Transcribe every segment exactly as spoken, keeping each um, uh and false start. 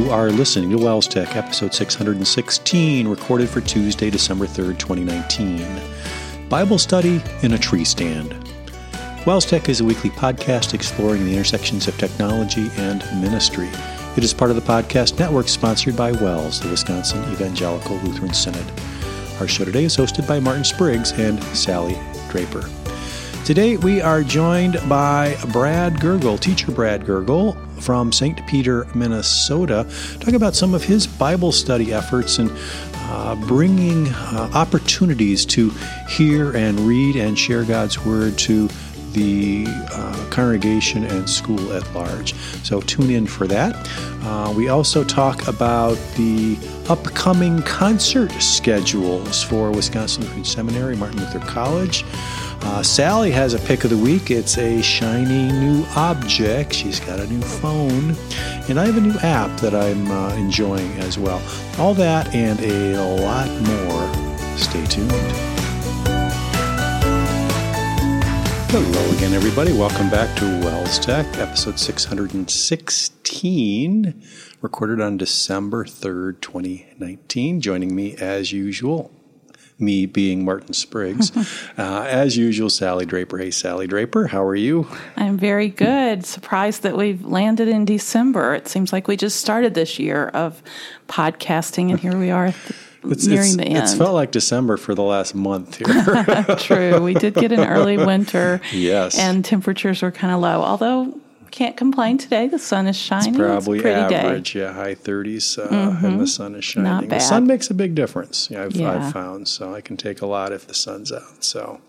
are listening to Wells Tech, episode six hundred sixteen, recorded for Tuesday, December third, twenty nineteen. Bible Study in a Tree Stand. Wells Tech is a weekly podcast exploring the intersections of technology and ministry. It is part of the podcast network sponsored by Wells, the Wisconsin Evangelical Lutheran Synod. Our show today is hosted by Martin Spriggs and Sally Draper. Today we are joined by Brad Gergel, teacher Brad Gergel from Saint Peter, Minnesota, talking about some of his Bible study efforts and uh, bringing uh, opportunities to hear and read and share God's Word to the uh, congregation and school at large. So tune in for that. Uh, we also talk about the upcoming concert schedules for Wisconsin Lutheran Seminary, Martin Luther College. Uh, Sally has a pick of the week. It's a shiny new object. She's got a new phone. And I have a new app that I'm uh, enjoying as well. All that and a lot more. Stay tuned. Hello again, everybody. Welcome back to Wells Tech, episode six hundred sixteen, recorded on December third, twenty nineteen. Joining me, as usual, me being Martin Spriggs, uh, as usual, Sally Draper. Hey, Sally Draper, how are you? I'm very good. Surprised that we've landed in December. It seems like we just started this year of podcasting, and here we are. It's, nearing it's, the end. It's felt like December for the last month here. True. We did get an early winter. Yes. And temperatures were kind of low. Although, can't complain today. The sun is shining. It's probably it's a pretty average, day. yeah, high thirties, uh, Mm-hmm. and the sun is shining. Not bad. The sun makes a big difference, yeah, I've, Yeah. I've found, so I can take a lot if the sun's out, so...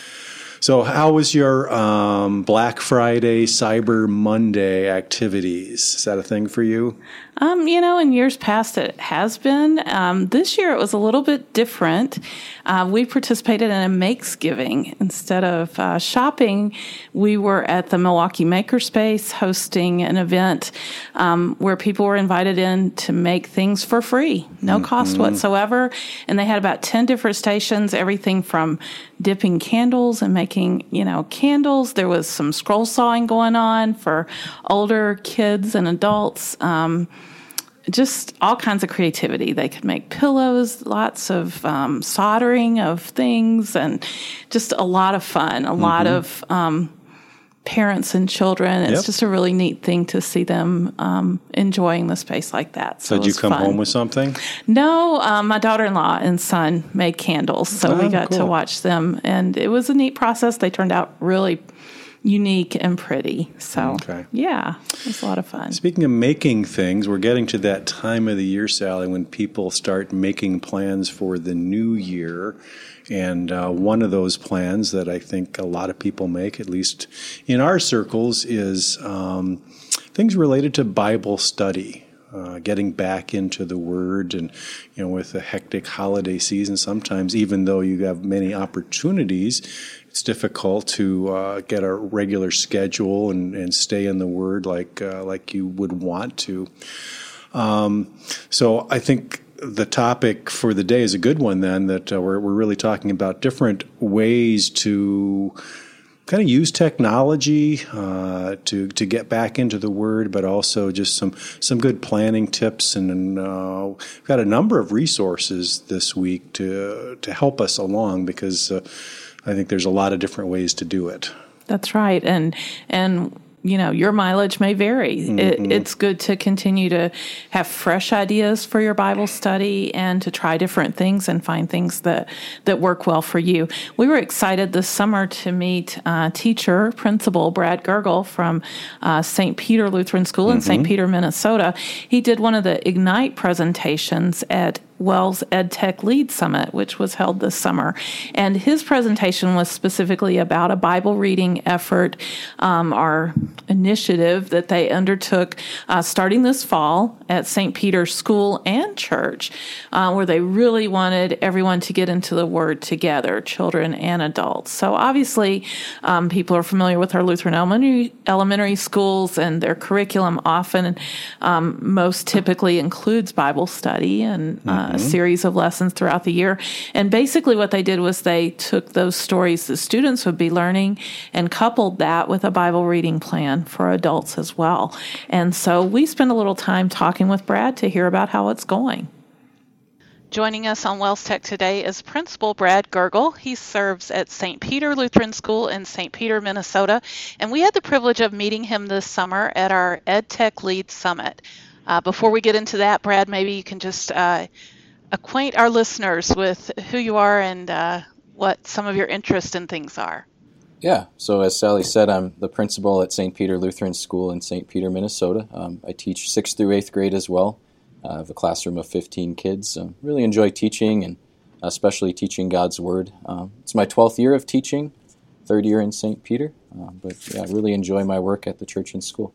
So how was your um, Black Friday, Cyber Monday activities? Is that a thing for you? Um, you know, in years past it has been. Um, this year it was a little bit different. Uh, we participated in a Makesgiving. Instead of uh, shopping, we were at the Milwaukee Makerspace hosting an event um, where people were invited in to make things for free, no mm-hmm. cost whatsoever. And they had about ten different stations, everything from dipping candles and making, you know, candles. There was some scroll sawing going on for older kids and adults. Um, just all kinds of creativity. They could make pillows, lots of um, soldering of things, and just a lot of fun, a mm-hmm. lot of um, parents and children. It's yep. just a really neat thing to see them um, enjoying the space like that. So, so did you come fun. home with something? No, um, my daughter-in-law and son made candles, so oh, we got cool. to watch them, and it was a neat process. They turned out really unique and pretty. So, okay. yeah, it was a lot of fun. Speaking of making things, we're getting to that time of the year, Sally, when people start making plans for the new year. And uh, one of those plans that I think a lot of people make, at least in our circles, is um, things related to Bible study. Uh, getting back into the Word, and you know, with a hectic holiday season, sometimes even though you have many opportunities, it's difficult to uh, get a regular schedule and, and stay in the Word like uh, like you would want to. Um, so I think the topic for the day is a good one. Then that uh, we're we're really talking about different ways to kind of use technology uh, to to get back into the Word, but also just some some good planning tips. And uh, we've got a number of resources this week to to help us along, because uh, I think there's a lot of different ways to do it. That's right, and and. You know, your mileage may vary. Mm-hmm. It, it's good to continue to have fresh ideas for your Bible study and to try different things and find things that, that work well for you. We were excited this summer to meet uh, teacher, principal Brad Gergel from uh, Saint Peter Lutheran School mm-hmm. in Saint Peter, Minnesota. He did one of the Ignite presentations at Wells EdTech Lead Summit, which was held this summer. And his presentation was specifically about a Bible reading effort, um, our initiative that they undertook uh, starting this fall at Saint Peter's School and Church, uh, where they really wanted everyone to get into the Word together, children and adults. So obviously, um, people are familiar with our Lutheran elementary, elementary schools, and their curriculum often, um, most typically includes Bible study and uh, uh, mm-hmm. series of lessons throughout the year. And basically what they did was they took those stories the students would be learning and coupled that with a Bible reading plan for adults as well. And so we spent a little time talking with Brad to hear about how it's going. Joining us on Wells Tech today is Principal Brad Gergel. He serves at Saint Peter Lutheran School in Saint Peter, Minnesota, and we had the privilege of meeting him this summer at our EdTech Lead Summit. Uh, before we get into that, Brad, maybe you can just uh, acquaint our listeners with who you are and uh, what some of your interests and things are. Yeah, so as Sally said, I'm the principal at Saint Peter Lutheran School in Saint Peter, Minnesota. Um, I teach sixth through eighth grade as well. I have a classroom of fifteen kids. So really enjoy teaching, and especially teaching God's Word. Um, it's my twelfth year of teaching, third year in Saint Peter. Uh, but yeah, I really enjoy my work at the church and school.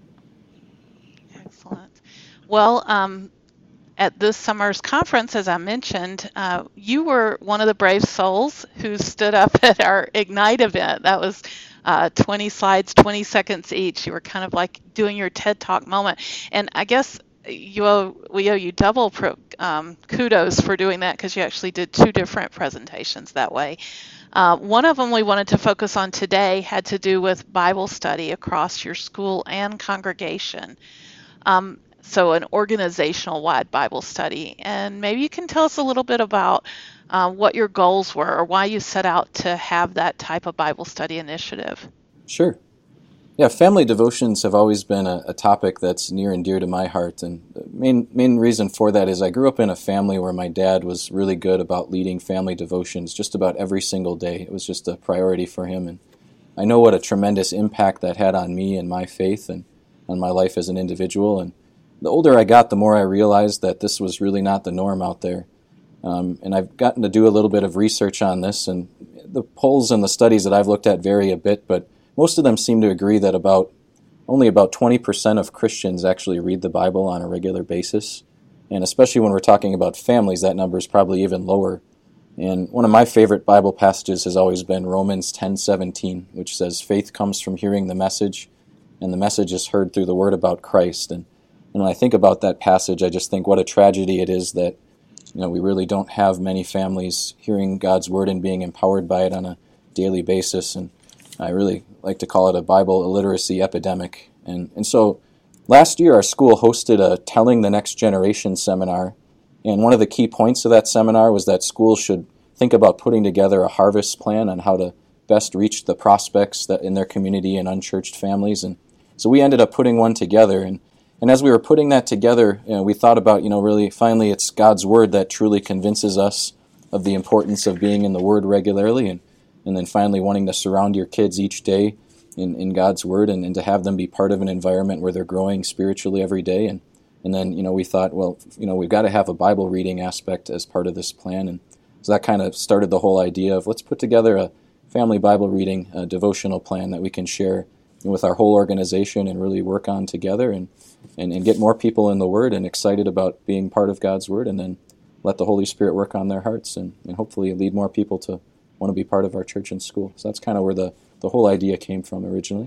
Excellent. Well, um, at this summer's conference, as I mentioned, uh, you were one of the brave souls who stood up at our Ignite event. That was uh, twenty slides, twenty seconds each. You were kind of like doing your TED Talk moment. And I guess you owe, we owe you double pro, um, kudos for doing that, because you actually did two different presentations that way. Uh, one of them we wanted to focus on today had to do with Bible study across your school and congregation. Um, so an organizational-wide Bible study. And maybe you can tell us a little bit about uh, what your goals were, or why you set out to have that type of Bible study initiative. Sure. Yeah, family devotions have always been a, a topic that's near and dear to my heart, and the main main reason for that is I grew up in a family where my dad was really good about leading family devotions just about every single day. It was just a priority for him, and I know what a tremendous impact that had on me and my faith and on my life as an individual. And the older I got, the more I realized that this was really not the norm out there. Um, and I've gotten to do a little bit of research on this, and the polls and the studies that I've looked at vary a bit, but most of them seem to agree that about only about twenty percent of Christians actually read the Bible on a regular basis. And especially when we're talking about families, that number is probably even lower. And one of my favorite Bible passages has always been Romans ten seventeen, which says, "Faith comes from hearing the message, and the message is heard through the word about Christ." And, and when I think about that passage, I just think what a tragedy it is that, you know, we really don't have many families hearing God's word and being empowered by it on a daily basis. And I really like to call it a Bible illiteracy epidemic. And and so last year our school hosted a Telling the Next Generation seminar, and one of the key points of that seminar was that schools should think about putting together a harvest plan on how to best reach the prospects that in their community and unchurched families. And so we ended up putting one together, and, and as we were putting that together, you know, we thought about, you know, really finally it's God's Word that truly convinces us of the importance of being in the Word regularly, and and then finally wanting to surround your kids each day in, in God's Word, and, and to have them be part of an environment where they're growing spiritually every day. And and then, you know, we thought, well, you know, we've got to have a Bible reading aspect as part of this plan. And so that kind of started the whole idea of let's put together a family Bible reading uh, devotional plan that we can share with our whole organization and really work on together, and, and, and get more people in the Word and excited about being part of God's Word, and then let the Holy Spirit work on their hearts, and, and hopefully lead more people to want to be part of our church and school. So that's kind of where the, the whole idea came from originally.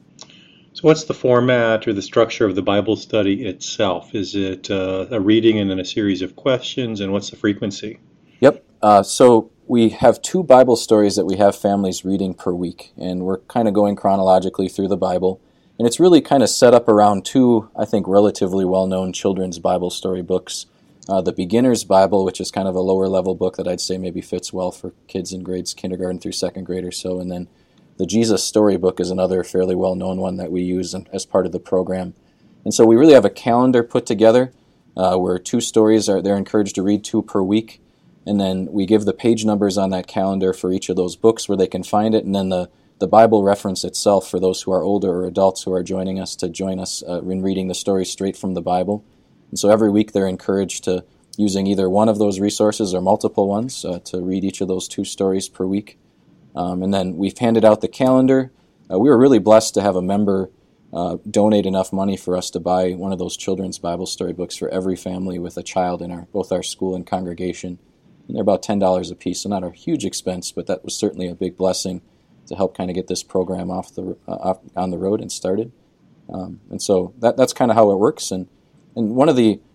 So what's the format or the structure of the Bible study itself? Is it uh, a reading and then a series of questions, and what's the frequency? Yep. Uh, so we have two Bible stories that we have families reading per week, and we're kind of going chronologically through the Bible. And it's really kind of set up around two, I think, relatively well-known children's Bible story books. Uh, the Beginner's Bible, which is kind of a lower-level book that I'd say maybe fits well for kids in grades kindergarten through second grade or so. And then the Jesus Storybook is another fairly well-known one that we use as part of the program. And so we really have a calendar put together uh, where two stories are they're encouraged to read two per week. And then we give the page numbers on that calendar for each of those books where they can find it. And then the, the Bible reference itself for those who are older or adults who are joining us to join us uh, in reading the story straight from the Bible. And so every week they're encouraged to, using either one of those resources or multiple ones, uh, to read each of those two stories per week. Um, and then we've handed out the calendar. Uh, we were really blessed to have a member uh, donate enough money for us to buy one of those children's Bible story books for every family with a child in our both our school and congregation. And they're about ten dollars a piece, so not a huge expense, but that was certainly a big blessing to help kind of get this program off the uh, off, on the road and started. Um, and so that that's kind of how it works. And And one of the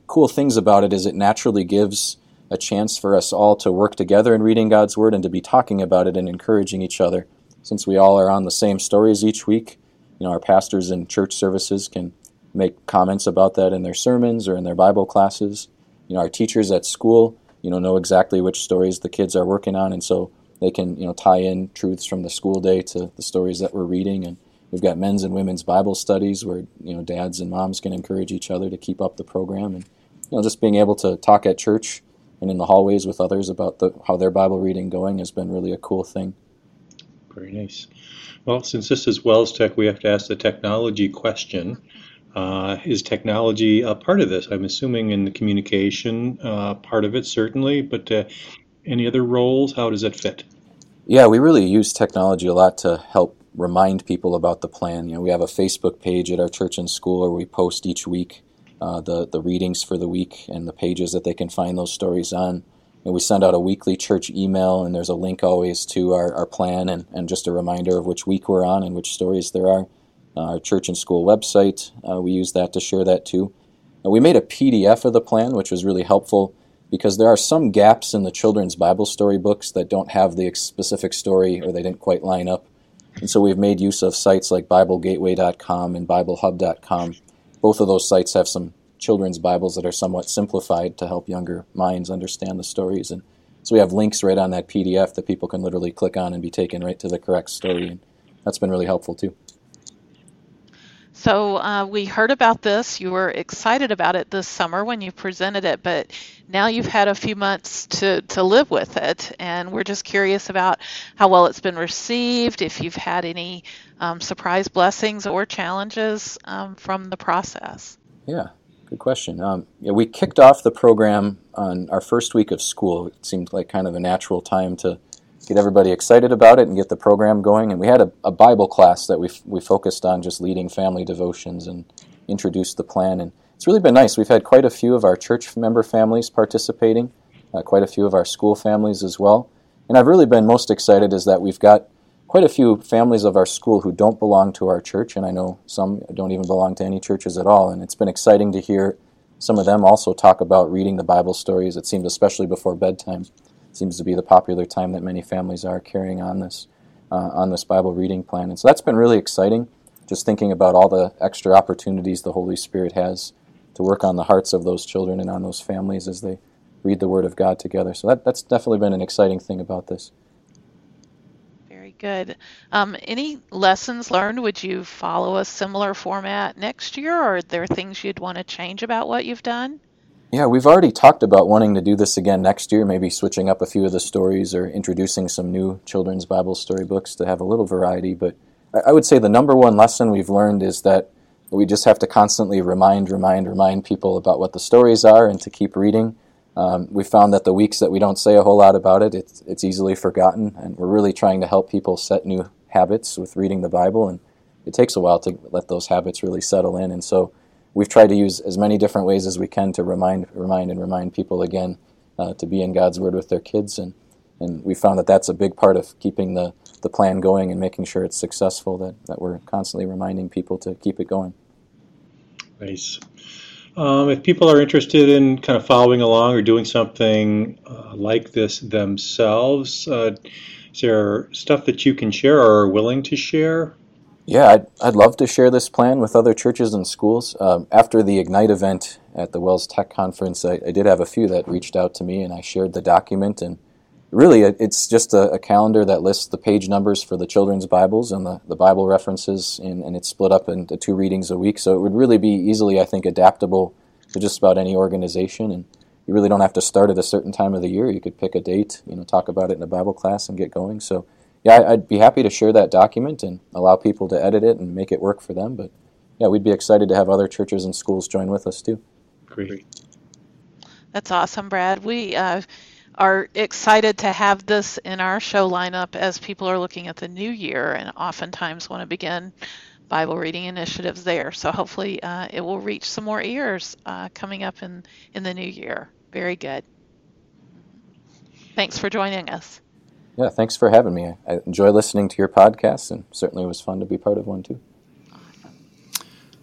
cool things about it is it naturally gives a chance for us all to work together in reading God's Word and to be talking about it and encouraging each other. Since we all are on the same stories each week, you know, our pastors in church services can make comments about that in their sermons or in their Bible classes. You know, our teachers at school, you know, know exactly which stories the kids are working on, and so they can, you know, tie in truths from the school day to the stories that we're reading. And we've got men's and women's Bible studies where, you know, dads and moms can encourage each other to keep up the program. And, you know, just being able to talk at church and in the hallways with others about the, how their Bible reading going has been really a cool thing. Very nice. Well, since this is Wells Tech, we have to ask the technology question. Uh, is technology a part of this? I'm assuming in the communication uh, part of it, certainly, but uh, any other roles? How does it fit? Yeah, we really use technology a lot to help remind people about the plan. You know, we have a Facebook page at our church and school where we post each week uh, the, the readings for the week and the pages that they can find those stories on. And we send out a weekly church email, and there's a link always to our, our plan and, and just a reminder of which week we're on and which stories there are. Uh, our church and school website, uh, we use that to share that too. Uh, we made a P D F of the plan, which was really helpful because there are some gaps in the children's Bible story books that don't have the specific story or they didn't quite line up. And so we've made use of sites like Bible Gateway dot com and Bible Hub dot com. Both of those sites have some children's Bibles that are somewhat simplified to help younger minds understand the stories. And so we have links right on that P D F that people can literally click on and be taken right to the correct story. And that's been really helpful too. So uh, we heard about this. You were excited about it this summer when you presented it, but now you've had a few months to, to live with it, and we're just curious about how well it's been received, if you've had any um, surprise blessings or challenges um, from the process. Yeah, good question. Um, yeah, we kicked off the program on our first week of school. It seemed like kind of a natural time to get everybody excited about it and get the program going. And we had a, a Bible class that we f- we focused on just leading family devotions and introduced the plan. And it's really been nice. We've had quite a few of our church member families participating, uh, quite a few of our school families as well. And I've really been most excited is that we've got quite a few families of our school who don't belong to our church, and I know some don't even belong to any churches at all. And it's been exciting to hear some of them also talk about reading the Bible stories. It seems especially before bedtime. Seems to be the popular time that many families are carrying on this uh, on this Bible reading plan. And so that's been really exciting, just thinking about all the extra opportunities the Holy Spirit has to work on the hearts of those children and on those families as they read the Word of God together. So that, that's definitely been an exciting thing about this. Very good. Um, any lessons learned? Would you follow a similar format next year, or are there things you'd want to change about what you've done? Yeah, we've already talked about wanting to do this again next year, maybe switching up a few of the stories or introducing some new children's Bible story books to have a little variety. But I would say the number one lesson we've learned is that we just have to constantly remind, remind, remind people about what the stories are and to keep reading. Um, we found that the weeks that we don't say a whole lot about it, it's, it's easily forgotten, and we're really trying to help people set new habits with reading the Bible, and it takes a while to let those habits really settle in. And so we've tried to use as many different ways as we can to remind, remind, and remind people again uh, to be in God's Word with their kids. And, and we found that that's a big part of keeping the, the plan going and making sure it's successful, that, that we're constantly reminding people to keep it going. Nice. Um, if people are interested in kind of following along or doing something uh, like this themselves, uh, is there stuff that you can share or are willing to share? Yeah, I'd, I'd love to share this plan with other churches and schools. Um, after the Ignite event at the Wells Tech Conference, I, I did have a few that reached out to me, and I shared the document. And really, it, it's just a, a calendar that lists the page numbers for the children's Bibles and the, the Bible references, and, and it's split up into two readings a week. So it would really be easily, I think, adaptable to just about any organization. And you really don't have to start at a certain time of the year. You could pick a date, you know, talk about it in a Bible class and get going. So yeah, I'd be happy to share that document and allow people to edit it and make it work for them. But yeah, we'd be excited to have other churches and schools join with us too. Great. That's awesome, Brad. We uh, are excited to have this in our show lineup as people are looking at the new year and oftentimes want to begin Bible reading initiatives there. So hopefully uh, it will reach some more ears uh, coming up in, in the new year. Very good. Thanks for joining us. Yeah, thanks for having me. I enjoy listening to your podcast, and certainly it was fun to be part of one too.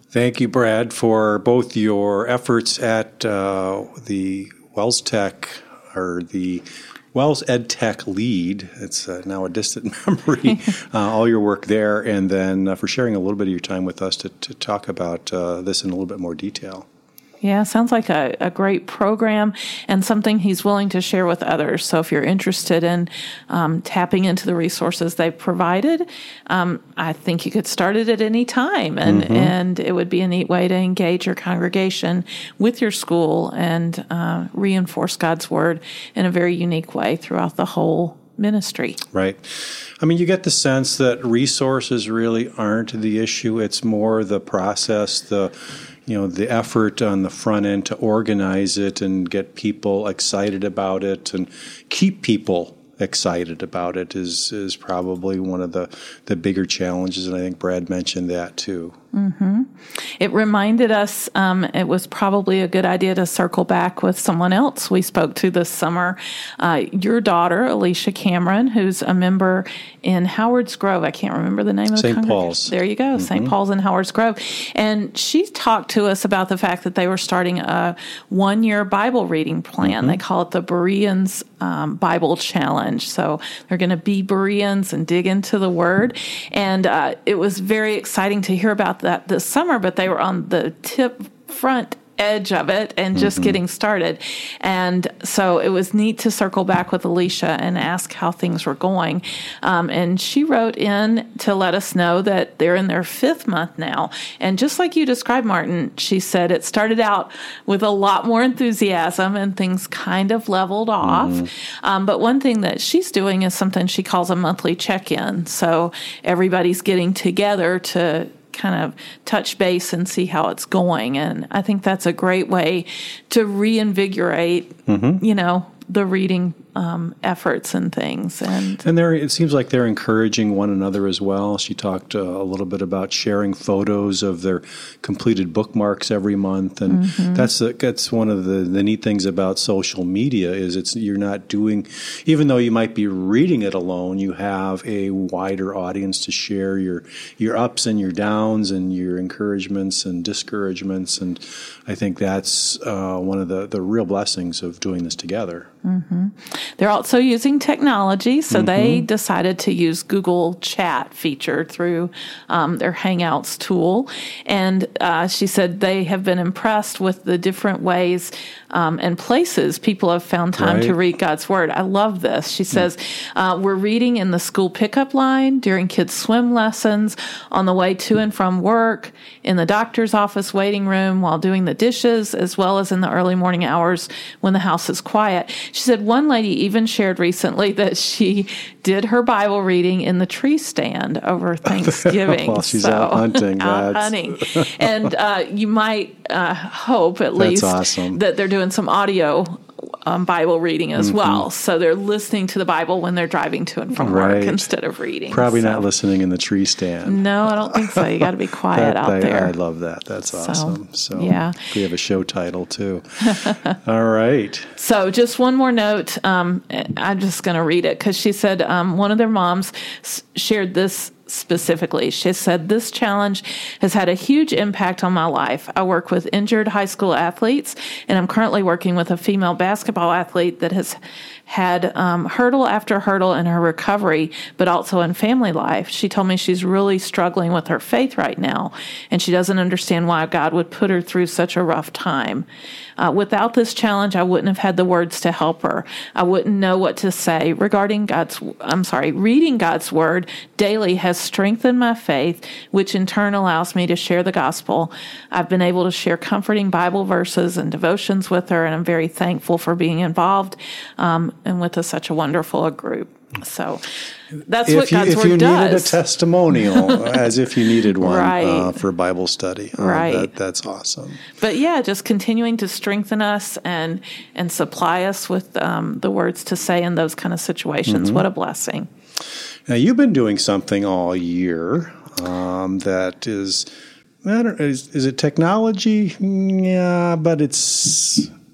Thank you, Brad, for both your efforts at uh, the Wells Tech, or the Wells Ed Tech lead. It's uh, now a distant memory, uh, all your work there, and then uh, for sharing a little bit of your time with us to, to talk about uh, this in a little bit more detail. Yeah, sounds like a, a great program and something he's willing to share with others. So if you're interested in um, tapping into the resources they've provided, um, I think you could start it at any time. And, mm-hmm. and it would be a neat way to engage your congregation with your school and uh, reinforce God's Word in a very unique way throughout the whole ministry. Right. I mean, you get the sense that resources really aren't the issue. It's more the process, the you know, the effort on the front end to organize it and get people excited about it and keep people excited about it is is probably one of the, the bigger challenges, and I think Brad mentioned that too. Mm-hmm. It reminded us um, it was probably a good idea to circle back with someone else we spoke to this summer. Uh, your daughter, Alicia Cameron, who's a member in Howard's Grove. I can't remember the name of the Saint congregation. Paul's. There you go, mm-hmm. Saint Paul's in Howard's Grove. And she talked to us about the fact that they were starting a one-year Bible reading plan. Mm-hmm. They call it the Bereans um, Bible Challenge. So they're going to be Bereans and dig into the Word. And uh, it was very exciting to hear about that this summer, but they were on the tip front edge of it and just mm-hmm. getting started. And so it was neat to circle back with Alicia and ask how things were going. Um, and she wrote in to let us know that they're in their fifth month now. And just like you described, Martin, she said it started out with a lot more enthusiasm and things kind of leveled off. Mm-hmm. Um, but one thing that she's doing is something she calls a monthly check-in. So everybody's getting together to kind of touch base and see how it's going. And I think that's a great way to reinvigorate, mm-hmm. you know, the reading um, efforts and things. And and they're, it seems like they're encouraging one another as well. She talked uh, a little bit about sharing photos of their completed bookmarks every month. And mm-hmm. that's the, that's one of the, the neat things about social media is it's you're not doing, even though you might be reading it alone, you have a wider audience to share your, your ups and your downs and your encouragements and discouragements. And I think that's uh, one of the, the real blessings of doing this together. Mm-hmm. They're also using technology, so mm-hmm. they decided to use Google Chat feature through um, their Hangouts tool. And uh, she said they have been impressed with the different ways um, and places people have found time right. to read God's Word. I love this. She says, mm-hmm. uh, we're reading in the school pickup line, during kids' swim lessons, on the way to and from work, in the doctor's office waiting room, while doing the dishes, as well as in the early morning hours when the house is quiet. She said one lady even shared recently that she did her Bible reading in the tree stand over Thanksgiving. While she's so, out hunting. out hunting. And uh, you might uh, hope, at least, awesome. that they're doing some audio Um, Bible reading as mm-hmm. well. So they're listening to the Bible when they're driving to and from right. work instead of reading. Probably so. not listening in the tree stand. No, I don't think so. You got to be quiet that, out I, there. I love that. That's so, awesome. So yeah. we have a show title too. All right. So just one more note. Um, I'm just going to read it because she said um, one of their moms shared this specifically. She said, this challenge has had a huge impact on my life. I work with injured high school athletes, and I'm currently working with a female basketball athlete that has had um, hurdle after hurdle in her recovery, but also in family life. She told me she's really struggling with her faith right now, and she doesn't understand why God would put her through such a rough time. Uh, without this challenge, I wouldn't have had the words to help her. I wouldn't know what to say regarding God's, I'm sorry, reading God's Word daily has strengthened my faith, which in turn allows me to share the gospel. I've been able to share comforting Bible verses and devotions with her, and I'm very thankful for being involved um, and with a, such a wonderful group. So that's if what you, God's if Word you does. needed a testimonial, as if you needed one right. uh, for Bible study. Uh, right. That, that's awesome. But yeah, just continuing to strengthen us and and supply us with um, the words to say in those kind of situations. Mm-hmm. What a blessing. Now, you've been doing something all year um, that is, I don't, is, is it technology? Yeah, but it's...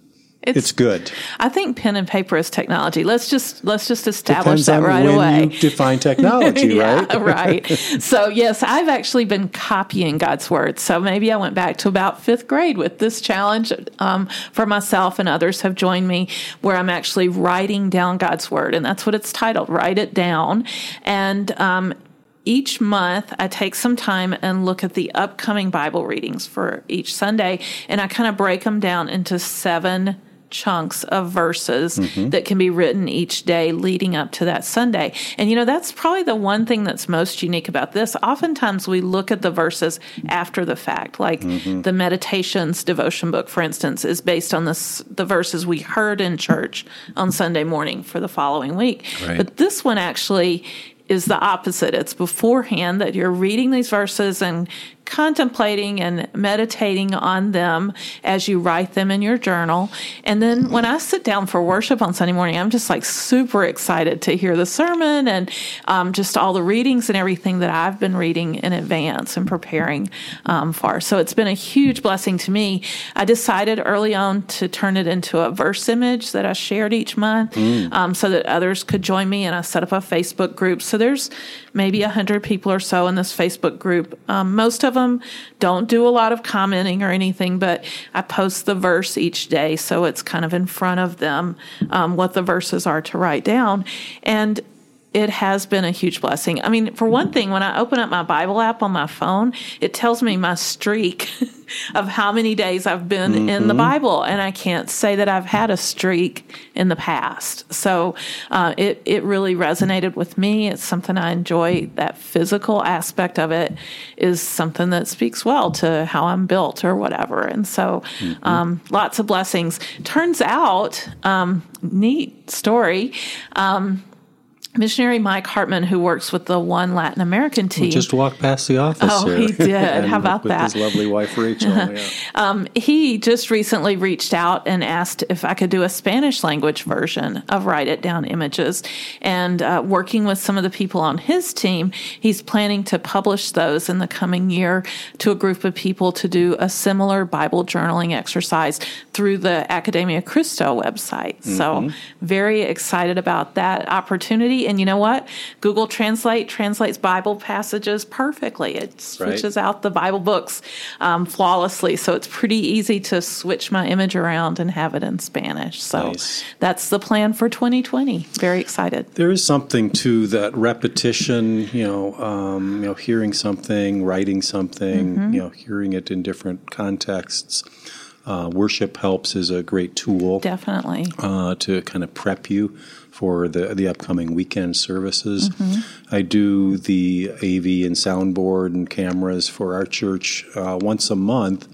It's, it's good. I think pen and paper is technology. Let's just let's just establish Depends that on right when away. You define technology, yeah, right? right. So yes, I've actually been copying God's Word. So maybe I went back to about fifth grade with this challenge um, for myself, and others have joined me, where I'm actually writing down God's Word, and that's what it's titled. Write it down, and um, each month, I take some time and look at the upcoming Bible readings for each Sunday, and I kind of break them down into seven chunks of verses mm-hmm. that can be written each day leading up to that Sunday. And, you know, that's probably the one thing that's most unique about this. Oftentimes, we look at the verses after the fact, like mm-hmm. the Meditations devotion book, for instance, is based on this, the verses we heard in church on Sunday morning for the following week. Right. But this one actually is the opposite. It's beforehand that you're reading these verses and contemplating and meditating on them as you write them in your journal. And then when I sit down for worship on Sunday morning, I'm just like super excited to hear the sermon and um, just all the readings and everything that I've been reading in advance and preparing um, for. So it's been a huge blessing to me. I decided early on to turn it into a verse image that I shared each month mm. um, so that others could join me. And I set up a Facebook group. So there's maybe one hundred people or so in this Facebook group. Um, most of them don't do a lot of commenting or anything, but I post the verse each day, so it's kind of in front of them um, what the verses are to write down. And it has been a huge blessing. I mean, for one thing, when I open up my Bible app on my phone, it tells me my streak of how many days I've been mm-hmm. in the Bible, and I can't say that I've had a streak in the past. So uh, it, it really resonated with me. It's something I enjoy. That physical aspect of it is something that speaks well to how I'm built or whatever. And so mm-hmm. um, lots of blessings. Turns out, um, neat story, um, Missionary Mike Hartman, who works with the One Latin American team. We just walked past the office Oh, here. he did. How about with that? With his lovely wife, Rachel. Yeah. um, he just recently reached out and asked if I could do a Spanish language version of Write It Down Images. And uh, working with some of the people on his team, he's planning to publish those in the coming year to a group of people to do a similar Bible journaling exercise through the Academia Christo website. Mm-hmm. So very excited about that opportunity. And you know what? Google Translate translates Bible passages perfectly. It switches right. out the Bible books um, flawlessly. So it's pretty easy to switch my image around and have it in Spanish. So nice. That's the plan for twenty twenty. Very excited. There is something to that repetition, you know, um, you know, hearing something, writing something, mm-hmm. you know, hearing it in different contexts. Uh, worship Helps is a great tool. Definitely. Uh, to kind of prep you for the the upcoming weekend services. Mm-hmm. I do the A V and soundboard and cameras for our church uh, once a month.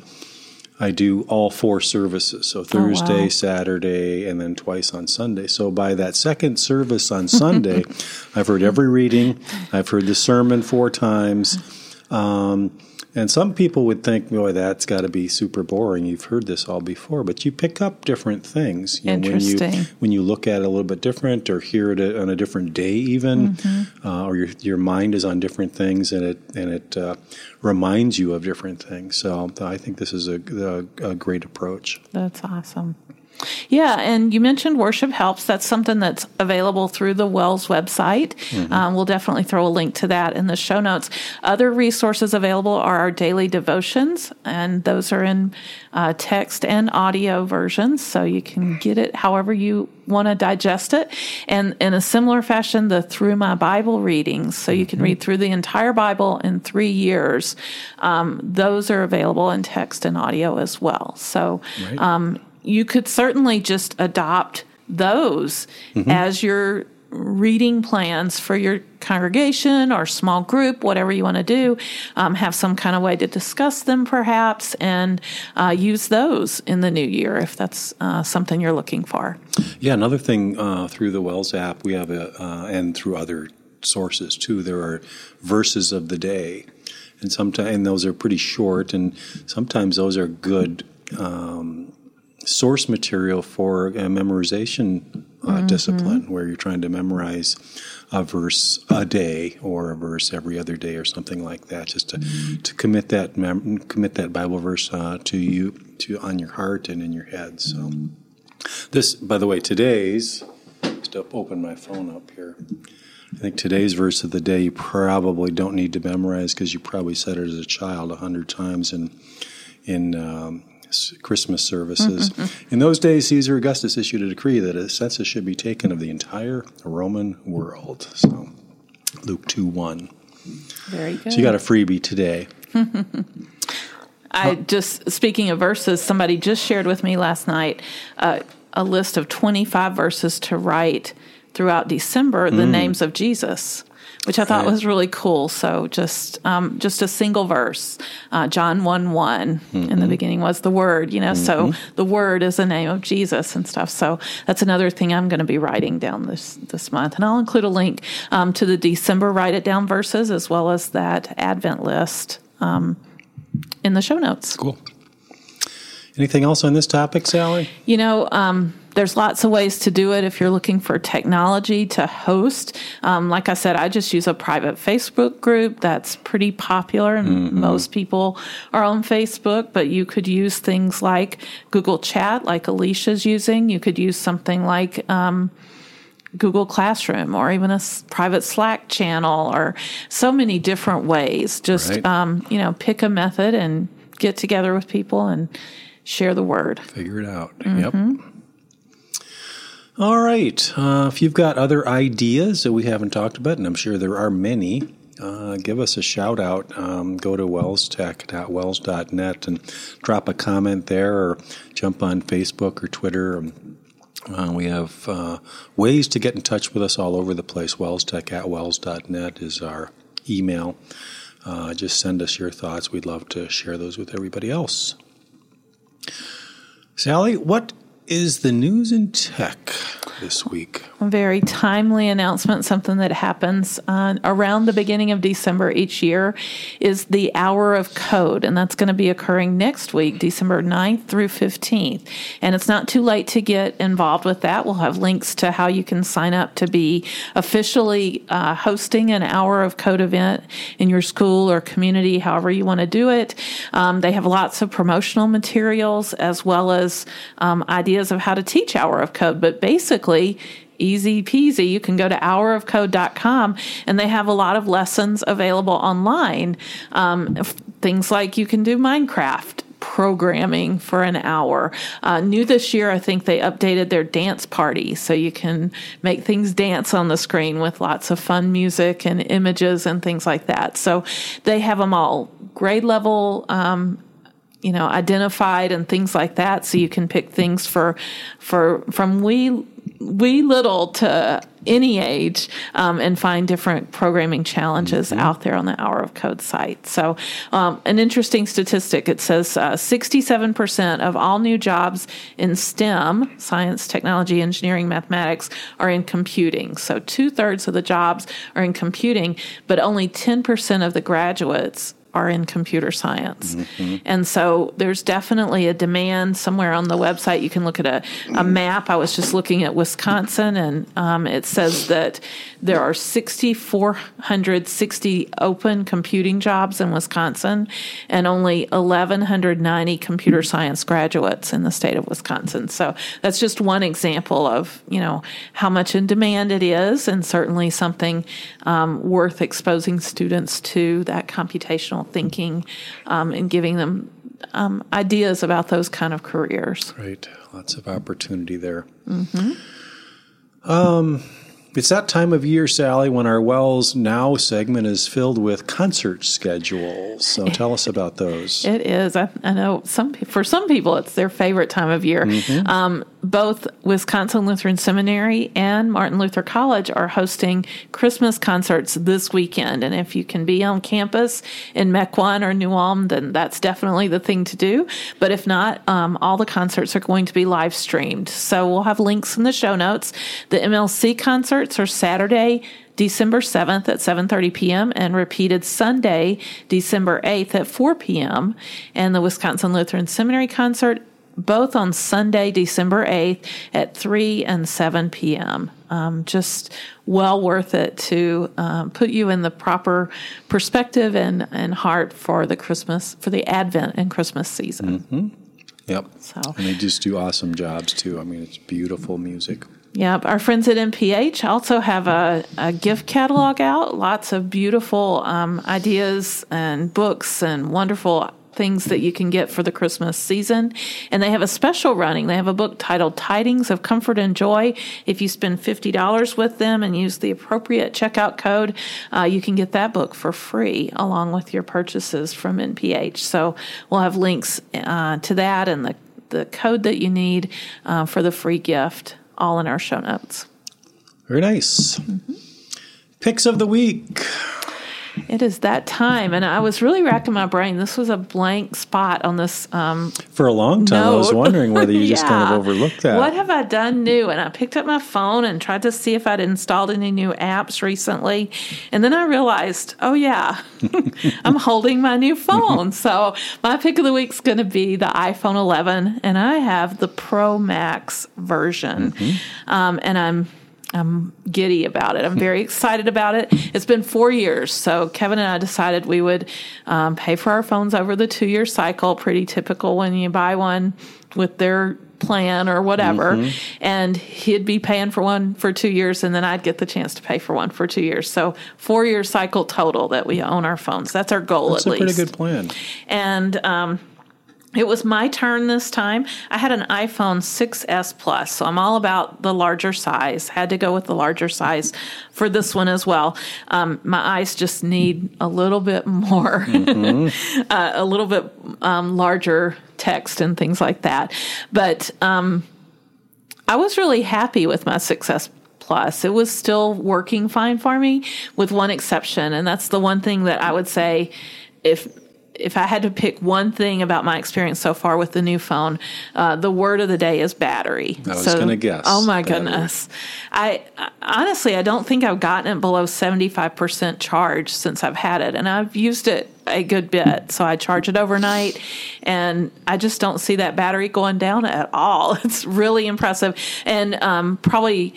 I do all four services, so Thursday, oh, wow. Saturday, and then twice on Sunday. So by that second service on Sunday, I've heard every reading. I've heard the sermon four times. Um, And some people would think, boy, that's got to be super boring. You've heard this all before, but you pick up different things. You know, Interesting. When you, when you look at it a little bit different or hear it on a different day even, mm-hmm. uh, or your your mind is on different things and it and it uh, reminds you of different things. So I think this is a, a, a great approach. That's awesome. Yeah, and you mentioned Worship Helps. That's something that's available through the Wells website. Mm-hmm. Um, we'll definitely throw a link to that in the show notes. Other resources available are our daily devotions, and those are in uh, text and audio versions, so you can get it however you want to digest it. And in a similar fashion, the Through My Bible readings, so you can mm-hmm. read through the entire Bible in three years. Um, those are available in text and audio as well. So right. um you could certainly just adopt those mm-hmm. as your reading plans for your congregation or small group, whatever you want to do. Um, have some kind of way to discuss them, perhaps, and uh, use those in the new year if that's uh, something you're looking for. Yeah, another thing uh, through the Wells app, we have a, uh, and through other sources too, there are verses of the day, and sometimes and those are pretty short, and sometimes those are good Um, source material for a memorization uh, mm-hmm. discipline where you're trying to memorize a verse a day or a verse every other day or something like that, just to mm-hmm. to commit that mem- commit that Bible verse uh, to you to on your heart and in your head. So This, by the way, today's, just open my phone up here. I think today's verse of the day you probably don't need to memorize because you probably said it as a child a hundred times in in um, Christmas services. Mm-hmm. In those days, Caesar Augustus issued a decree that a census should be taken of the entire Roman world. So, Luke two one. Very good. So you got a freebie today. I just, speaking of verses, somebody just shared with me last night uh, a list of twenty-five verses to write throughout December, the mm. names of Jesus, which I thought right. was really cool. So just um, just a single verse, uh, John one one, mm-hmm. in the beginning was the Word, you know, mm-hmm. so the Word is the name of Jesus and stuff. So that's another thing I'm going to be writing down this, this month. And I'll include a link um, to the December Write It Down verses as well as that Advent list um, in the show notes. Cool. Anything else on this topic, Sally? You know, um, there's lots of ways to do it if you're looking for technology to host. Um, like I said, I just use a private Facebook group that's pretty popular, and mm-hmm. most people are on Facebook, but you could use things like Google Chat, like Alicia's using. You could use something like um, Google Classroom or even a s- private Slack channel, or so many different ways. Just, right. um, you know, pick a method and get together with people and share the word. Figure it out. Mm-hmm. Yep. All right. Uh, if you've got other ideas that we haven't talked about, and I'm sure there are many, uh, give us a shout out. Um, go to wells tech dot wells dot net and drop a comment there, or jump on Facebook or Twitter. Uh, we have uh, ways to get in touch with us all over the place. wellstech at wells dot net is our email. Uh, just send us your thoughts. We'd love to share those with everybody else. Sally, what is the news in tech this week? A very timely announcement, something that happens uh, around the beginning of December each year, is the Hour of Code, and that's going to be occurring next week, December ninth through fifteenth. And it's not too late to get involved with that. We'll have links to how you can sign up to be officially uh, hosting an Hour of Code event in your school or community, however you want to do it. Um, they have lots of promotional materials as well as um, ideas of how to teach Hour of Code, but basically easy peasy. You can go to hour of code dot com, and they have a lot of lessons available online. Um, things like you can do Minecraft programming for an hour. Uh, new this year, I think they updated their dance party, so you can make things dance on the screen with lots of fun music and images and things like that. So they have them all grade level, um, you know, identified and things like that. So you can pick things for, for, from wee, wee little to any age, um, and find different programming challenges mm-hmm. out there on the Hour of Code site. So, um, an interesting statistic, it says uh, sixty-seven percent of all new jobs in STEM, science, technology, engineering, mathematics, are in computing. So two thirds of the jobs are in computing, but only ten percent of the graduates are in computer science. Mm-hmm. And so there's definitely a demand somewhere on the website. You can look at a, a map. I was just looking at Wisconsin, and um, it says that there are six thousand four hundred sixty open computing jobs in Wisconsin and only one thousand one hundred ninety computer science graduates in the state of Wisconsin. So that's just one example of, you know, how much in demand it is, and certainly something um, worth exposing students to, that computational thinking, um, and giving them um, ideas about those kind of careers. Right. Lots of opportunity there. Mm-hmm. Um, it's that time of year, Sally, when our Wells Now segment is filled with concert schedules. So tell us about those. It is. I, I know some for some people it's their favorite time of year. Mm-hmm. Um, both Wisconsin Lutheran Seminary and Martin Luther College are hosting Christmas concerts this weekend. And if you can be on campus in Mequon or New Ulm, then that's definitely the thing to do. But if not, um, all the concerts are going to be live streamed. So we'll have links in the show notes. The M L C concerts are Saturday, December seventh at seven thirty p.m. and repeated Sunday, December eighth at four p.m. And the Wisconsin Lutheran Seminary concert both on Sunday, December eighth at three and seven p.m. Um, just well worth it to um, put you in the proper perspective and, and heart for the Christmas, for the Advent and Christmas season. Mm-hmm. Yep. So, and they just do awesome jobs, too. I mean, it's beautiful music. Yep. Our friends at M P H also have a, a gift catalog out. Lots of beautiful um, ideas and books and wonderful things that you can get for the Christmas season. And they have a special running. They have a book titled Tidings of Comfort and Joy. If you spend fifty dollars with them and use the appropriate checkout code, uh, you can get that book for free along with your purchases from N P H. So we'll have links uh, to that and the, the code that you need uh, for the free gift all in our show notes. Very nice. Mm-hmm. Picks of the week. It is that time, and I was really racking my brain. This was a blank spot on this. Um, For a long time, note. I was wondering whether you yeah. just kind of overlooked that. What have I done new? And I picked up my phone and tried to see if I'd installed any new apps recently. And then I realized, oh, yeah, I'm holding my new phone. So my pick of the week is going to be the iPhone eleven, and I have the Pro Max version. Mm-hmm. Um, and I'm I'm giddy about it. I'm very excited about it. It's been four years. So Kevin and I decided we would um, pay for our phones over the two-year cycle, pretty typical when you buy one with their plan or whatever. Mm-hmm. And he'd be paying for one for two years, and then I'd get the chance to pay for one for two years. So four-year cycle total that we own our phones. That's our goal, That's at least. That's a pretty good plan. And um it was my turn this time. I had an iPhone six S Plus, so I'm all about the larger size. Had to go with the larger size for this one as well. Um, my eyes just need a little bit more, mm-hmm. uh, a little bit um, larger text and things like that. But um, I was really happy with my six S Plus. It was still working fine for me, with one exception, and that's the one thing that I would say if. If I had to pick one thing about my experience so far with the new phone, uh, the word of the day is battery. I was so, going to guess. Oh, my battery. goodness. I, I honestly, I don't think I've gotten it below seventy-five percent charge since I've had it, and I've used it a good bit. So I charge it overnight, and I just don't see that battery going down at all. It's really impressive, and um, probably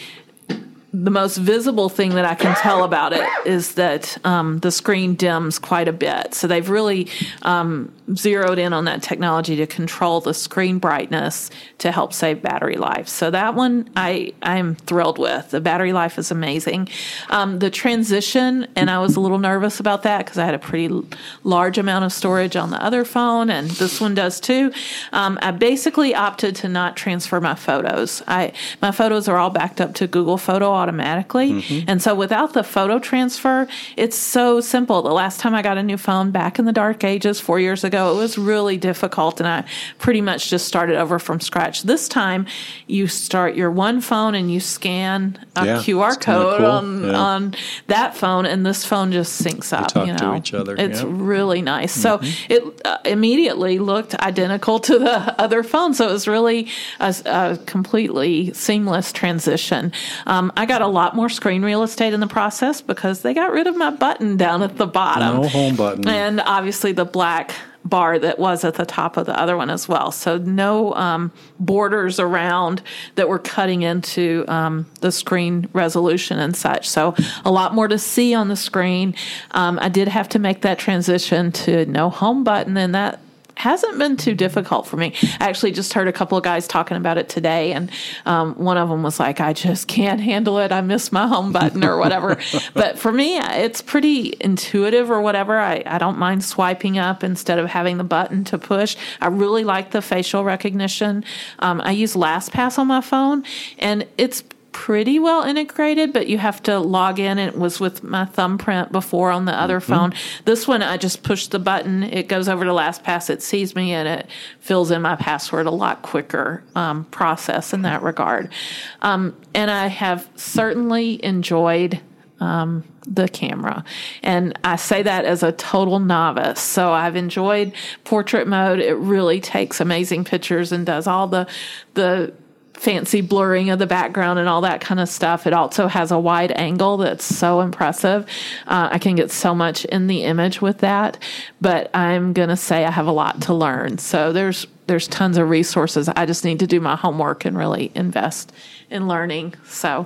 the most visible thing that I can tell about it is that um, the screen dims quite a bit. So they've really um, zeroed in on that technology to control the screen brightness to help save battery life. So that one I I'm thrilled with. The battery life is amazing. Um, the transition, and I was a little nervous about that because I had a pretty large amount of storage on the other phone, and this one does too. Um, I basically opted to not transfer my photos. I my photos are all backed up to Google Photo automatically. Mm-hmm. And so without the photo transfer, it's so simple. The last time I got a new phone back in the dark ages, four years ago, it was really difficult, and I pretty much just started over from scratch. This time, you start your one phone and you scan a yeah, Q R code cool. on, yeah. on that phone, and this phone just syncs up. They talk you know? to each other. It's yeah. really nice. Mm-hmm. So it uh, immediately looked identical to the other phone, so it was really a, a completely seamless transition. Um, I got a lot more screen real estate in the process because they got rid of my button down at the bottom. No home button. And obviously the black bar that was at the top of the other one as well. So no um, borders around that were cutting into um, the screen resolution and such. So a lot more to see on the screen. Um, I did have to make that transition to no home button, and that hasn't been too difficult for me. I actually just heard a couple of guys talking about it today, and um, one of them was like, I just can't handle it. I miss my home button or whatever. But for me, it's pretty intuitive or whatever. I, I don't mind swiping up instead of having the button to push. I really like the facial recognition. Um, I use LastPass on my phone, and it's pretty well integrated, but you have to log in. It was with my thumbprint before on the other mm-hmm. phone. This one, I just push the button. It goes over to LastPass. It sees me, and it fills in my password a lot quicker um, process in that regard. Um, and I have certainly enjoyed um, the camera. And I say that as a total novice. So I've enjoyed portrait mode. It really takes amazing pictures and does all the the fancy blurring of the background and all that kind of stuff. It also has a wide angle that's so impressive. Uh, I can get so much in the image with that, but I'm going to say I have a lot to learn. So there's there's tons of resources. I just need to do my homework and really invest in learning. So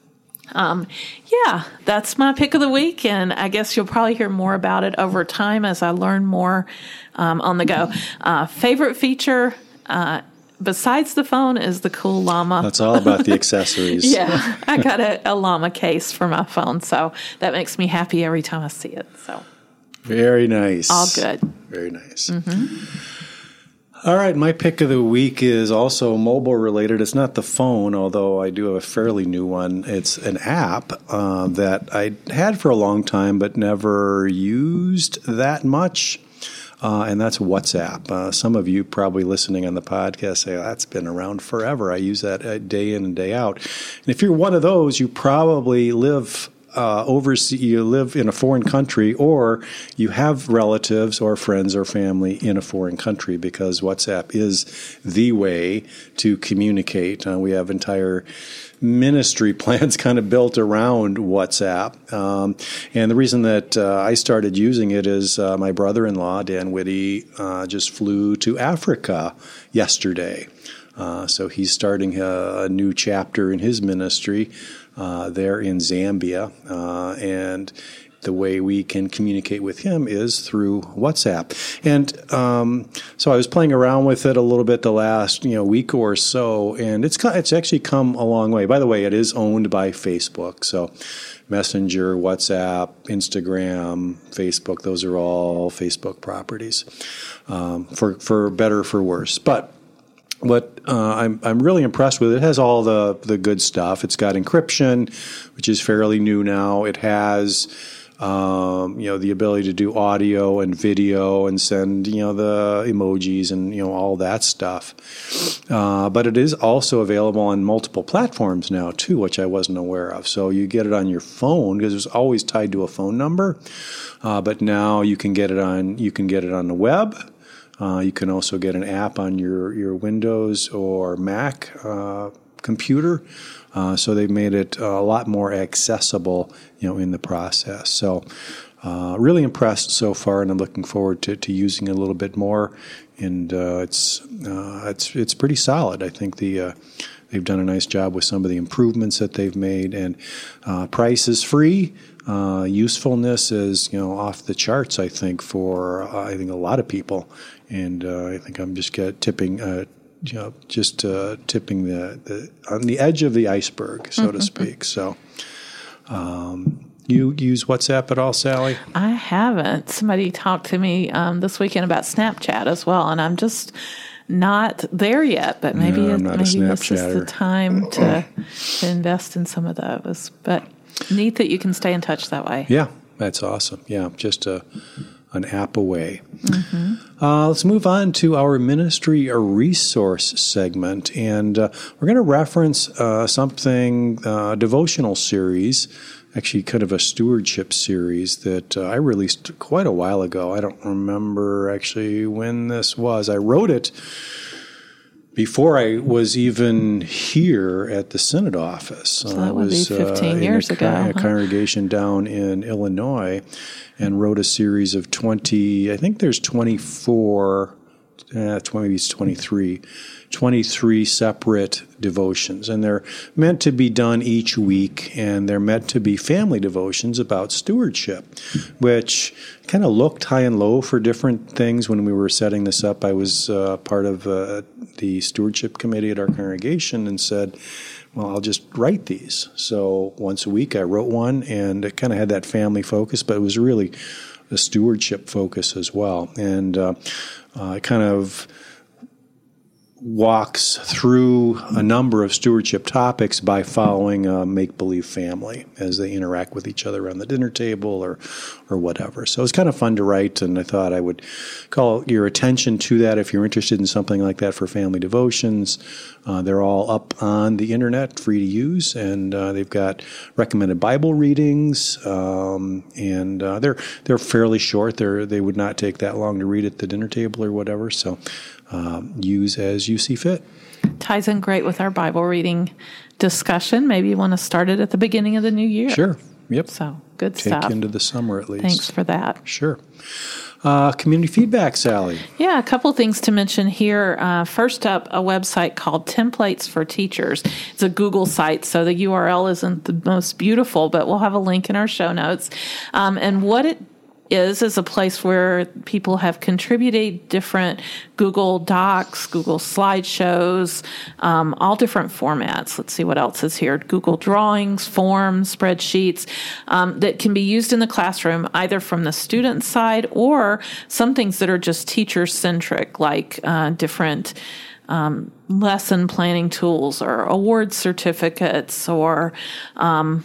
Um, yeah, that's my pick of the week, and I guess you'll probably hear more about it over time as I learn more um, on the go. Uh, favorite feature, uh, besides the phone is the cool llama. That's all about the accessories. Yeah, I got a, a llama case for my phone, so that makes me happy every time I see it. So very nice. All good. Very nice. Mm-hmm. All right, my pick of the week is also mobile related. It's not the phone, although I do have a fairly new one. It's an app uh, that I had for a long time but never used that much. Uh, and that's WhatsApp. Uh, some of you probably listening on the podcast say, oh, that's been around forever. I use that uh, day in and day out. And if you're one of those, you probably live uh, overseas, you live in a foreign country, or you have relatives or friends or family in a foreign country, because WhatsApp is the way to communicate. Uh, we have entire ministry plans kind of built around WhatsApp. Um, and the reason that uh, I started using it is uh, my brother-in-law, Dan Whitty, uh, just flew to Africa yesterday. Uh, so he's starting a, a new chapter in his ministry uh, there in Zambia. Uh, and the way we can communicate with him is through WhatsApp. And um, so I was playing around with it a little bit the last you know week or so, and it's it's actually come a long way. By the way, it is owned by Facebook. So Messenger, WhatsApp, Instagram, Facebook, those are all Facebook properties, um, for, for better or for worse. But what uh, I'm I'm really impressed with, it has all the, the good stuff. It's got encryption, which is fairly new now. It has Um, you know, the ability to do audio and video and send, you know, the emojis and, you know, all that stuff. Uh, but it is also available on multiple platforms now, too, which I wasn't aware of. So you get it on your phone, because it was always tied to a phone number. Uh, but now you can get it on, you can get it on the web. Uh, you can also get an app on your, your Windows or Mac uh, computer. Uh, so they've made it a lot more accessible, you know, in the process. So uh, really impressed so far, and I'm looking forward to, to using it a little bit more. And uh, it's uh, it's it's pretty solid. I think the uh, they've done a nice job with some of the improvements that they've made. And uh, price is free. Uh, usefulness is, you know, off the charts, I think, for uh, I think a lot of people. And uh, I think I'm just get tipping. Uh, You know, just uh, tipping the, the on the edge of the iceberg, so mm-hmm. to speak. So, um, you use WhatsApp at all, Sally? I haven't. Somebody talked to me um, this weekend about Snapchat as well, and I'm just not there yet. But maybe no, it, maybe this is the time to, to invest in some of those. But neat that you can stay in touch that way. Yeah, that's awesome. Yeah, just a. an app away. Mm-hmm. Uh, let's move on to our ministry or resource segment, and uh, we're going to reference uh, something, uh, devotional series, actually kind of a stewardship series that uh, I released quite a while ago. I don't remember actually when this was. I wrote it before I was even here at the Synod office. So that would was, be fifteen uh, years in a, ago. A huh? congregation down in Illinois, and wrote a series of twenty, I think there's twenty-four, eh, maybe it's twenty-three, twenty-three separate devotions. And they're meant to be done each week, and they're meant to be family devotions about stewardship, which kind of looked high and low for different things when we were setting this up. I was uh, part of uh, the stewardship committee at our congregation and said, well, I'll just write these. So once a week I wrote one, and it kind of had that family focus, but it was really a stewardship focus as well. And uh, uh, it kind of walks through a number of stewardship topics by following a make-believe family as they interact with each other around the dinner table or or whatever. So it's kind of fun to write, and I thought I would call your attention to that if you're interested in something like that for family devotions. Uh, they're all up on the internet, free to use, and uh, they've got recommended Bible readings, um, and uh, they're they're fairly short. They're they would not take that long to read at the dinner table or whatever. So um, use as you see fit. Ties in great with our Bible reading discussion. Maybe you want to start it at the beginning of the new year. Sure. Yep. So good Take stuff. into the summer at least. Thanks for that. Sure. Uh, community feedback, Sally. Yeah, a couple things to mention here. Uh, first up, a website called Templates for Teachers. It's a Google site, so the U R L isn't the most beautiful, but we'll have a link in our show notes. Um, and what it is is a place where people have contributed different Google Docs, Google Slideshows, um, all different formats. Let's see what else is here. Google Drawings, forms, spreadsheets um, that can be used in the classroom either from the student side or some things that are just teacher-centric, like uh, different um, lesson planning tools or award certificates or um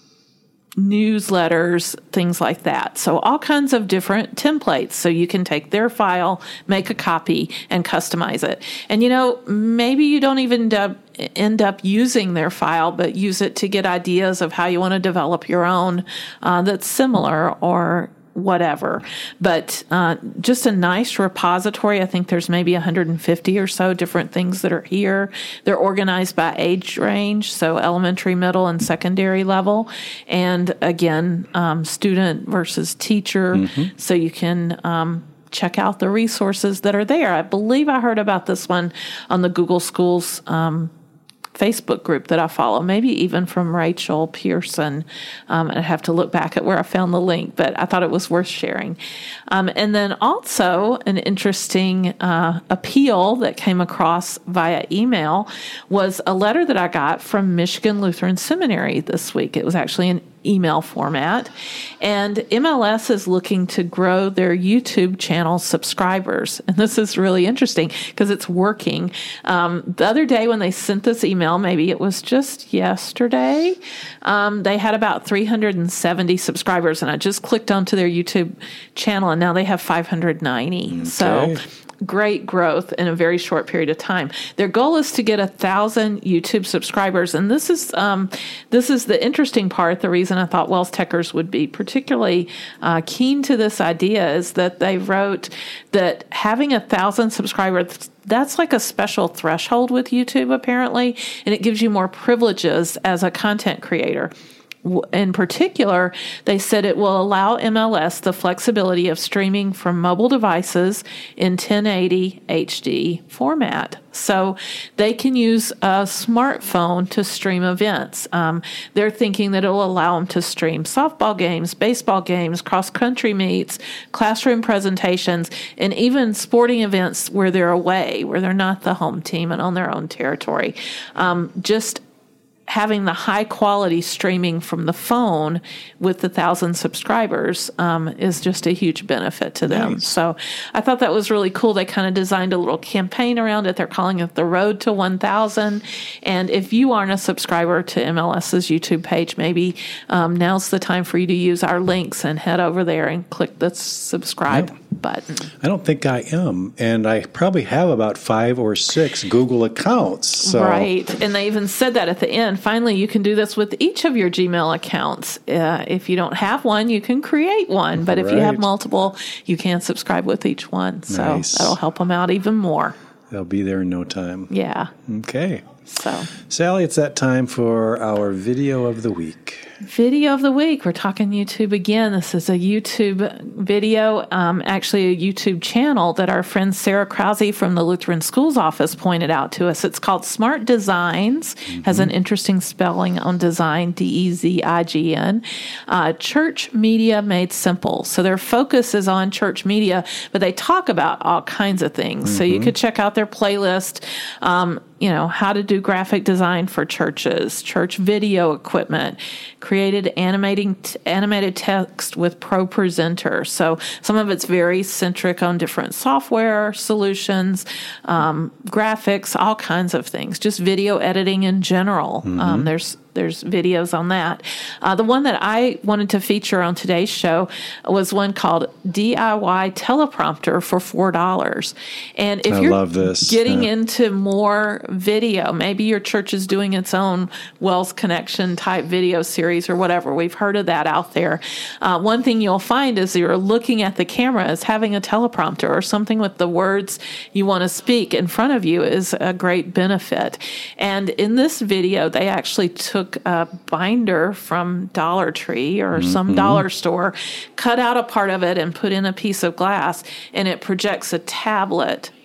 newsletters, things like that. So all kinds of different templates. So you can take their file, make a copy, and customize it. And, you know, maybe you don't even end up, end up using their file, but use it to get ideas of how you want to develop your own uh, that's similar or whatever. But uh, just a nice repository. I think there's maybe one hundred fifty or so different things that are here. They're organized by age range, so elementary, middle, and secondary level. And again, um, student versus teacher. Mm-hmm. So you can um, check out the resources that are there. I believe I heard about this one on the Google Schools um Facebook group that I follow, maybe even from Rachel Pearson. Um, I'd have to look back at where I found the link, but I thought it was worth sharing. Um, and then also an interesting uh, appeal that came across via email was a letter that I got from Michigan Lutheran Seminary this week. It was actually an email format. And M L S is looking to grow their YouTube channel subscribers. And this is really interesting because it's working. Um, the other day when they sent this email, maybe it was just yesterday, um, they had about three hundred seventy subscribers. And I just clicked onto their YouTube channel and now they have five hundred ninety. Okay. So great growth in a very short period of time. Their goal is to get a thousand YouTube subscribers, and this is um, this is the interesting part. The reason I thought Wells Techers would be particularly uh, keen to this idea is that they wrote that having a thousand subscribers, that's like a special threshold with YouTube apparently, and it gives you more privileges as a content creator. In particular, they said it will allow M L S the flexibility of streaming from mobile devices in ten eighty H D format. So they can use a smartphone to stream events. Um, they're thinking that it will allow them to stream softball games, baseball games, cross-country meets, classroom presentations, and even sporting events where they're away, where they're not the home team and on their own territory. Um, just having the high quality streaming from the phone with the thousand subscribers um, is just a huge benefit to them. Nice. So I thought that was really cool. They kind of designed a little campaign around it. They're calling it the Road to one thousand. And if you aren't a subscriber to M L S's YouTube page, maybe um, now's the time for you to use our links and head over there and click the subscribe yep. button. I don't think I am. And I probably have about five or six Google accounts. So. Right. And they even said that at the end. Finally, you can do this with each of your Gmail accounts. Uh, if you don't have one, you can create one. But if right. you have multiple, you can subscribe with each one. So nice. That'll help them out even more. They'll be there in no time. Yeah. Okay. So, Sally, it's that time for our video of the week. Video of the week. We're talking YouTube again. This is a YouTube video, um, actually a YouTube channel that our friend Sarah Krause from the Lutheran Schools office pointed out to us. It's called Smart Designs. Mm-hmm. Has an interesting spelling on design, D E Z I G N. Uh, church media made simple. So their focus is on church media, but they talk about all kinds of things. Mm-hmm. So you could check out their playlist. Um, you know, how to do graphic design for churches, church video equipment, created animating t- animated text with ProPresenter. So some of it's very centric on different software solutions, um, graphics, all kinds of things, just video editing in general. Mm-hmm. Um, there's There's videos on that. Uh, the one that I wanted to feature on today's show was one called D I Y Teleprompter for four dollars. And if I you're love this. getting yeah. into more video, maybe your church is doing its own Wells Connection type video series or whatever. We've heard of that out there. Uh, one thing you'll find is you're looking at the camera as having a teleprompter or something with the words you want to speak in front of you is a great benefit. And in this video, they actually took a binder from Dollar Tree or mm-hmm. some dollar store, cut out a part of it and put in a piece of glass, and it projects a tablet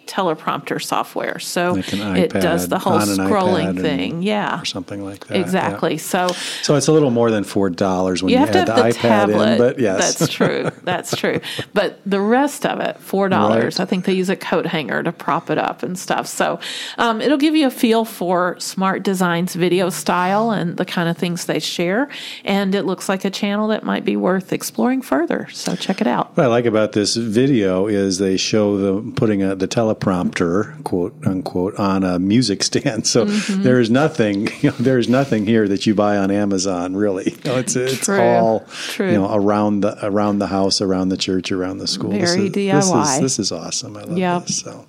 teleprompter software. So like an it iPad, does the whole on an scrolling iPad thing. and, Yeah. Or something like that. Exactly. Yeah. So so it's a little more than four dollars when you, you, have to add have the, the iPad tablet. in, but yes. That's true. That's true. But the rest of it, four dollars. Right. I think they use a coat hanger to prop it up and stuff. So um, it'll give you a feel for Smart Design's video style and the kind of things they share. And it looks like a channel that might be worth exploring further. So check it out. What I like about this video is they show the putting a, the teleprompter, quote unquote, on a music stand. So mm-hmm. there is nothing, you know, there is nothing here that you buy on Amazon. Really, you know, it's it's True. all True. you know around the around the house, around the church, around the school. Very this is, D I Y. This is, this is awesome. I love Yep. this. So.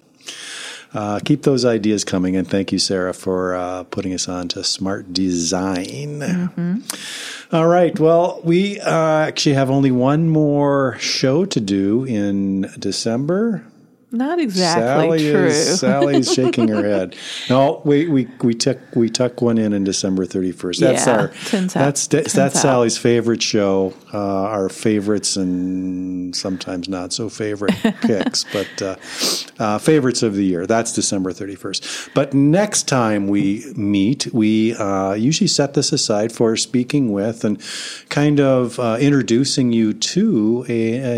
Uh, keep those ideas coming, and thank you, Sarah, for uh, putting us on to Smart Design. Mm-hmm. All right. Well, we uh, actually have only one more show to do in December. Not exactly Sally true. Is, Sally's shaking her head. No, we we we took we tuck one in on December thirty-first. That's Yeah, our turns out- that's that's turns out. Sally's favorite show. Uh, our favorites and sometimes not so favorite picks, but uh, uh, favorites of the year. That's December thirty-first. But next time we meet, we uh, usually set this aside for speaking with and kind of uh, introducing you to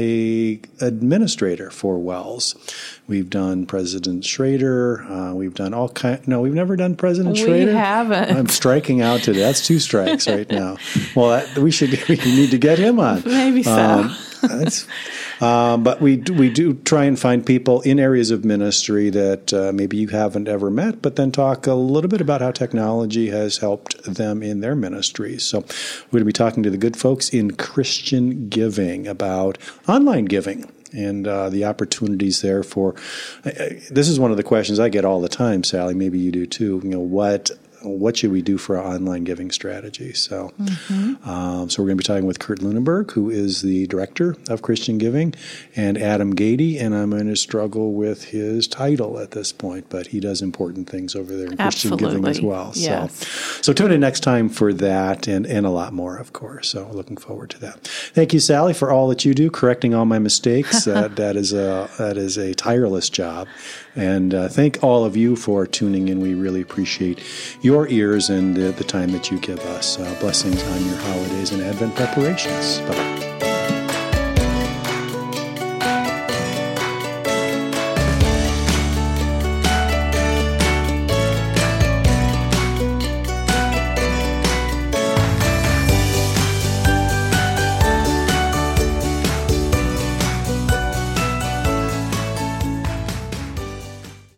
a, a administrator for Wells. We've done President Schrader. Uh, we've done all kind. No, we've never done President We Schrader. haven't. I'm striking out today. That's two strikes right now. Well, that, we should we need to get him on. Maybe so. Um, that's, um, but we do, we do try and find people in areas of ministry that uh, maybe you haven't ever met, but then talk a little bit about how technology has helped them in their ministries. So we're going to be talking to the good folks in Christian Giving about online giving. And uh, the opportunities there for uh, this is one of the questions I get all the time, Sally. Maybe you do too. You know, what what should we do for our online giving strategy? So, mm-hmm. um, so we're going to be talking with Kurt Lunenberg, who is the director of Christian Giving, and Adam Gady. And I'm going to struggle with his title at this point, but he does important things over there in Absolutely. Christian Giving as well. Yes. So, so tune in next time for that and, and a lot more, of course. So looking forward to that. Thank you, Sally, for all that you do, correcting all my mistakes. that that is a that is a tireless job. And uh, thank all of you for tuning in. We really appreciate your ears and the, the time that you give us. Uh, blessings on your holidays and Advent preparations. Bye-bye.